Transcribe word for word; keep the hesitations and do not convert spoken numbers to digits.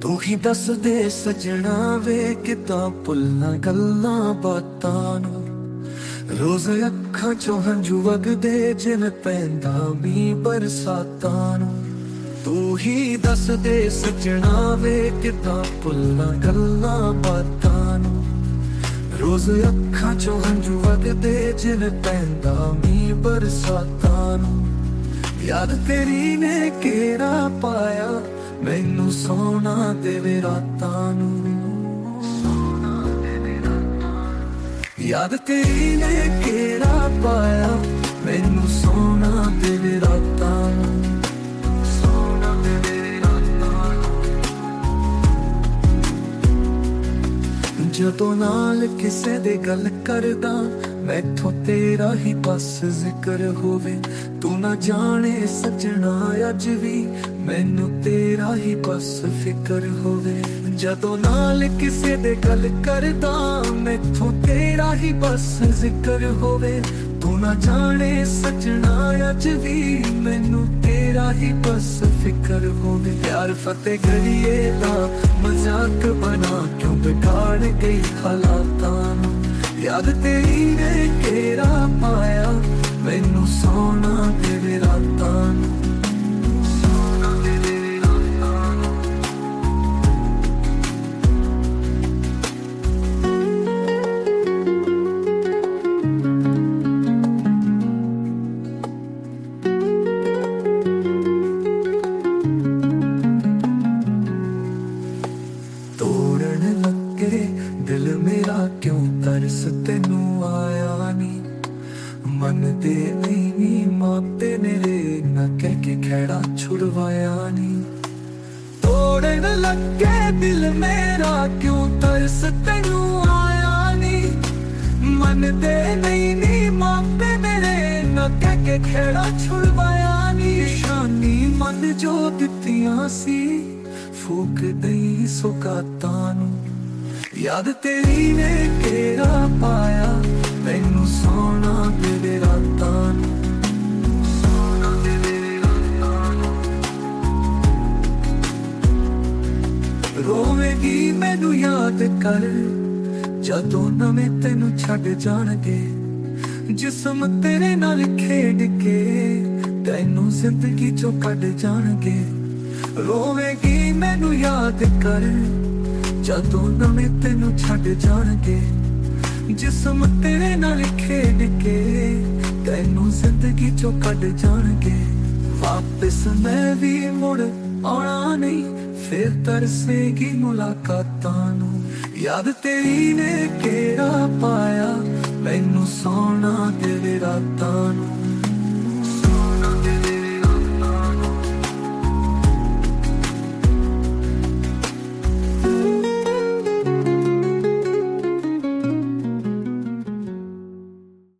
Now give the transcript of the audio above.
तू ही दस दे सजना वे कितां भुल्लां गल्लां बातां नूं। रोज अखां चों हंझू वगदे जिवें पैंदा मीं बरसातां नूं। तू ही दस दे सजना वे कितां भुल्लां गल्लां बातां नूं। रोज अखां चों हंझू वगदे जिवें पैंदा मीं बरसातां नूं। याद तेरी ने केड़ा पाया मैनू सोना देवे रातां नूं। याद तेरी ने केड़ा पाया मैनू सोना देवे रातां नूं। सोना देवे रातां नूं। जदों नाल किसे दे गल करदा मैथों तेरा ही बस जिक्र होवे। तू ना जाने सजना अज भी मैनू तेरा ही बस फिक्र होवे। जदों नाल किसे दे गल करदा मैथों तेरा ही बस जिक्र होवे। तू ना जाने सजना अज भी मैनू तेरा ही बस फिक्र होवे। प्यार फतेह करिए दा मजाक बना क्यों बिगाड़ गई हालातां नूं। याद तेरी ने केड़ा पाया मैनू सोना तेरे रातां नूं। सोना तेरे रातां नूं। तोड़न लगे दिल मेरा क्यों तरस तेनू आया नी। मन दे नहीं नी मापे मेरे न कह के खैड़ा छुड़वाया नी। तोड़न लगे दिल मेरा क्यों तरस तेनू आया नी। मन दे नहीं नी मापे मेरे न कह के खैड़ा छुड़वाया नी। निशानी मन जो दित्तियां सी फूक दई सुगातां नूं। याद तेरी ने केड़ा पाया मैनू सोना तेरे रातां नूं। सोना तेरे रातां नूं। रोवेगी मैनू याद कर जदों नवें तैनू छड्ड जाणगे। जिस्म तेरे नाल खेड के तैनू जिंदगी चों कढ जाणगे। रोवेगी मैनू याद कर जदों नवें तैनू छड्ड जाणगे। जिस्म तेरे नाल खेड के तैनू जिंदगी चों कढ जाणगे। वापस मैं भी मुड़ आउणा नहीं फिर तरसेगी मुलाकातां नूं। याद तेरी ने केड़ा पाया मैनू सोना तेरे रातां